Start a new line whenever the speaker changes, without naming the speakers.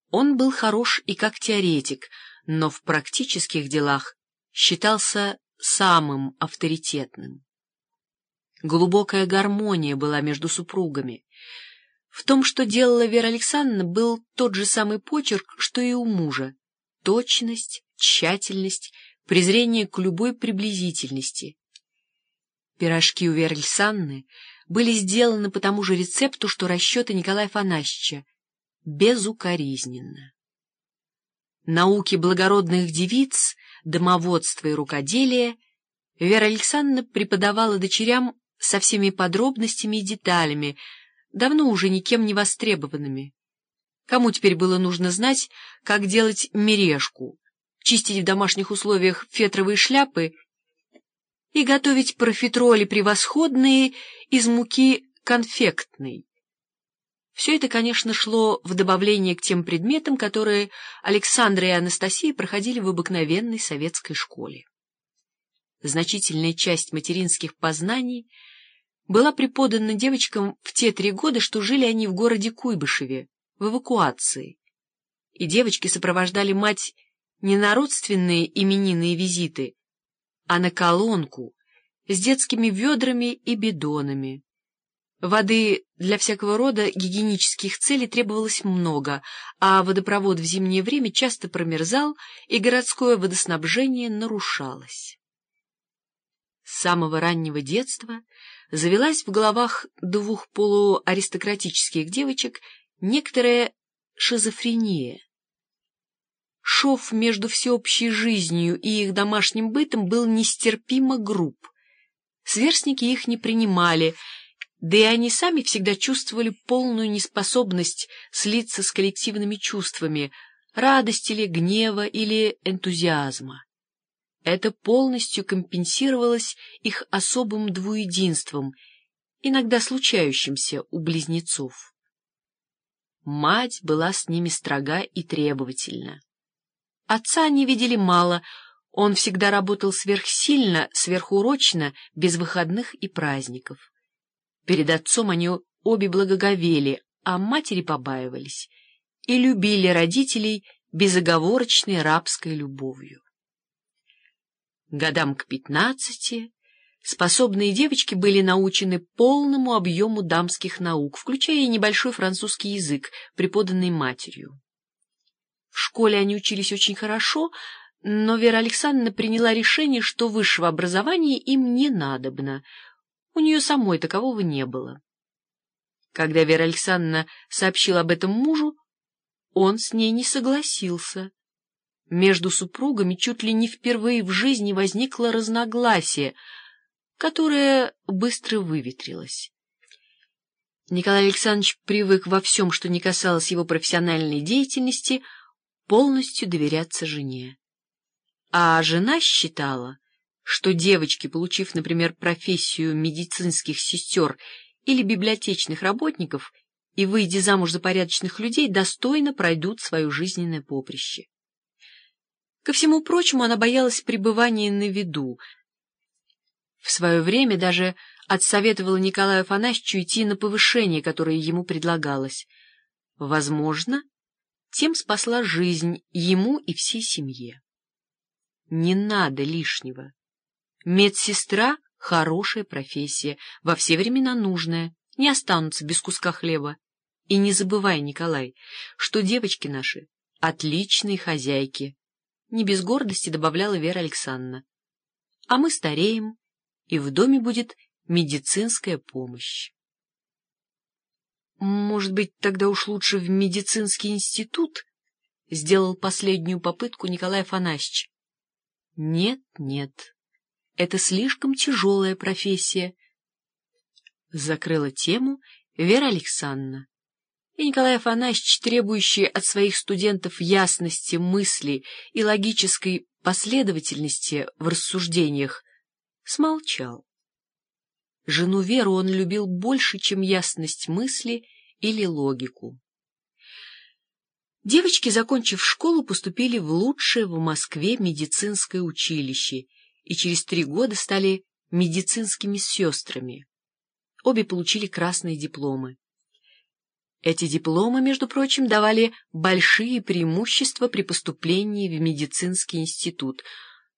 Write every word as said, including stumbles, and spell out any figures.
Он был хорош и как теоретик, но в практических делах считался самым авторитетным. Глубокая гармония была между супругами. В том, что делала Вера Александровна, был тот же самый почерк, что и у мужа: точность, тщательность, презрение к любой приблизительности. Пирожки у Веры Александровны были сделаны по тому же рецепту, что расчеты Николая Афанасьевича, безукоризненно. Науки благородных девиц, домоводства и рукоделия Вера Александровна преподавала дочерям со всеми подробностями и деталями, давно уже никем не востребованными. Кому теперь было нужно знать, как делать мережку, чистить в домашних условиях фетровые шляпы и готовить профитроли превосходные из муки конфектной? Все это, конечно, шло в добавление к тем предметам, которые Александра и Анастасия проходили в обыкновенной советской школе. Значительная часть материнских познаний была преподана девочкам в те три года, что жили они в городе Куйбышеве, в эвакуации, и девочки сопровождали мать не на родственные именинные визиты, а на колонку с детскими ведрами и бидонами. Воды для всякого рода гигиенических целей требовалось много, а водопровод в зимнее время часто промерзал, и городское водоснабжение нарушалось. С самого раннего детства завелась в головах двух полуаристократических девочек некоторая шизофрения. Шов между всеобщей жизнью и их домашним бытом был нестерпимо груб. Сверстники их не принимали, да и они сами всегда чувствовали полную неспособность слиться с коллективными чувствами, радости или гнева или энтузиазма. Это полностью компенсировалось их особым двуединством, иногда случающимся у близнецов. Мать была с ними строга и требовательна. Отца они видели мало, он всегда работал сверхсильно, сверхурочно, без выходных и праздников. Перед отцом они обе благоговели, а матери побаивались и любили родителей безоговорочной рабской любовью. Годам к пятнадцати способные девочки были научены полному объему дамских наук, включая и небольшой французский язык, преподанный матерью. В школе они учились очень хорошо, но Вера Александровна приняла решение, что высшего образования им не надобно. У нее самой такового не было. Когда Вера Александровна сообщила об этом мужу, он с ней не согласился. Между супругами чуть ли не впервые в жизни возникло разногласие, которое быстро выветрилось. Николай Александрович привык во всем, что не касалось его профессиональной деятельности, полностью доверяться жене. А жена считала, что девочки, получив, например, профессию медицинских сестер или библиотечных работников и выйдя замуж за порядочных людей, достойно пройдут свое жизненное поприще. Ко всему прочему, она боялась пребывания на виду. В свое время даже отсоветовала Николаю Афанасьевичу идти на повышение, которое ему предлагалось. Возможно, тем спасла жизнь ему и всей семье. Не надо лишнего. Медсестра — хорошая профессия, во все времена нужная, не останутся без куска хлеба. И не забывай, Николай, что девочки наши — отличные хозяйки, не без гордости добавляла Вера Александровна. А мы стареем, и в доме будет медицинская помощь. Может быть, тогда уж лучше в медицинский институт? Сделал последнюю попытку Николай Афанасьевич. Нет, нет, это слишком тяжелая профессия. Закрыла тему Вера Александровна. И Николай Афанасьевич, требующий от своих студентов ясности мысли и логической последовательности в рассуждениях, смолчал. Жену Веру он любил больше, чем ясность мысли или логику. Девочки, закончив школу, поступили в лучшее в Москве медицинское училище и через три года стали медицинскими сестрами. Обе получили красные дипломы. Эти дипломы, между прочим, давали большие преимущества при поступлении в медицинский институт.